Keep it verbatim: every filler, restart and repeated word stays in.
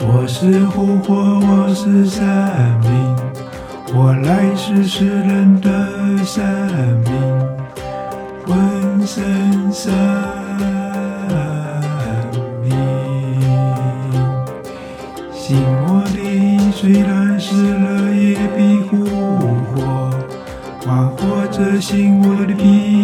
我是复活，我是生命，我来世是人的生命，浑身生命。心我灵虽然死了，也必复活，还活着心我的皮。